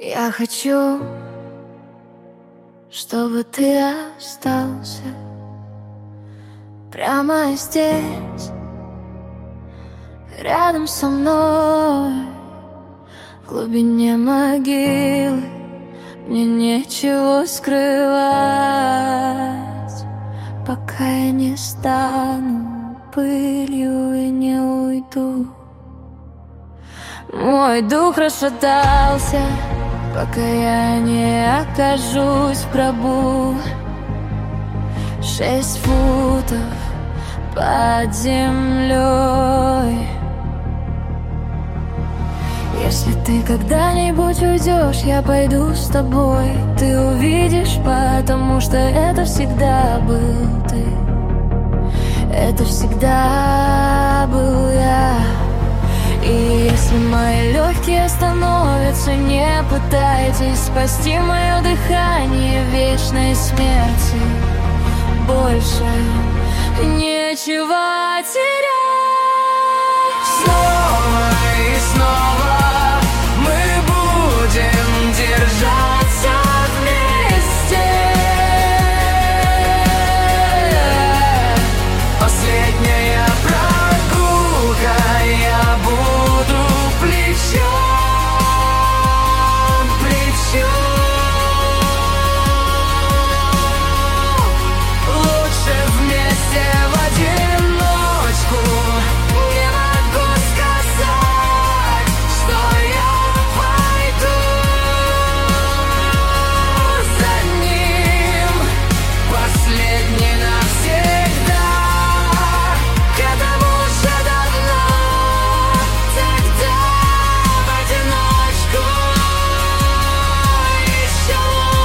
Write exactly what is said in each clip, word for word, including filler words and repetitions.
Я хочу, чтобы ты остался прямо здесь, рядом со мной. В глубине могилы мне нечего скрывать, пока я не стану пылью и не уйду. Мой дух расшатался, пока я не окажусь в гробу. Шесть футов под землей. Если ты когда-нибудь уйдешь, я пойду с тобой. Ты увидишь, потому что это всегда был ты. Это всегда был я. И если мои легкие остановятся, не пытайтесь спасти мое дыхание вечной смерти. Больше нечего терять. Снова и снова мы будем держаться вместе. Последняя прогулка, я буду плечом к плечу. Лучше вместе в одиночку. Не могу сказать, что я пойду за ним. Последний навсегда. К этому уже давно. Тогда в одиночку еще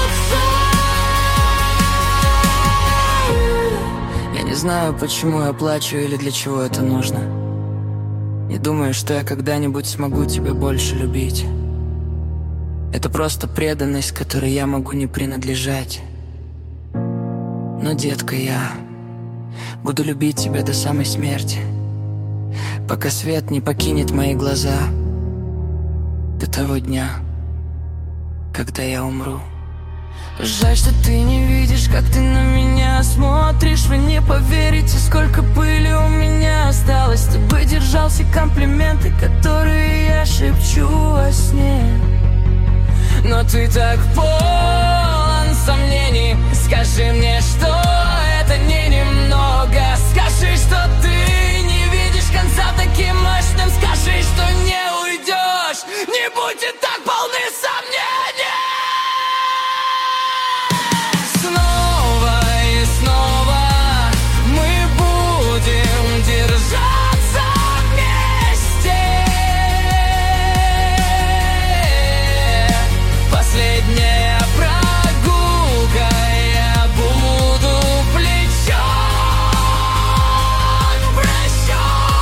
лучше. Я не знаю, почему я плачу или для чего это нужно. Не думаю, что я когда-нибудь смогу тебя больше любить. Это просто преданность, которой я могу не принадлежать. Но, детка, я буду любить тебя до самой смерти, пока свет не покинет мои глаза, до того дня, когда я умру. Жаль, что ты не видишь, как ты на меня смотришь. Вы не поверите, сколько пыли у меня осталось. Ты бы держал все комплименты, которые я шепчу во сне. Но ты так полон сомнений. Скажи мне, что это не немного. Скажи, что ты не видишь конца таким мощным. Скажи, что не уйдешь. Не будет так полны сомнений. Снова и снова мы будем держаться вместе. Последняя прогулка, я буду плечом к плечу.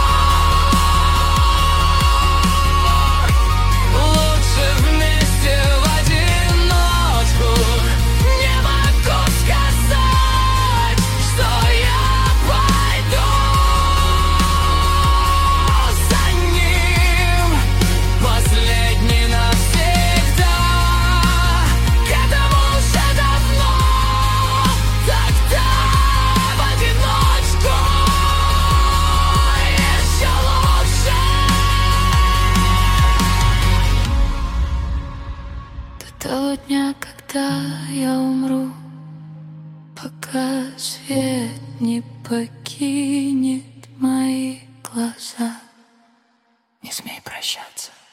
Лучше вместе в одиночку. Не могу сказать, что я пойду за ним. Последний навсегда. К этому уже давно. Тогда в одиночку еще лучше. До того дня, когда я умру, пока свет не покинет мои глаза. Не смей прощаться.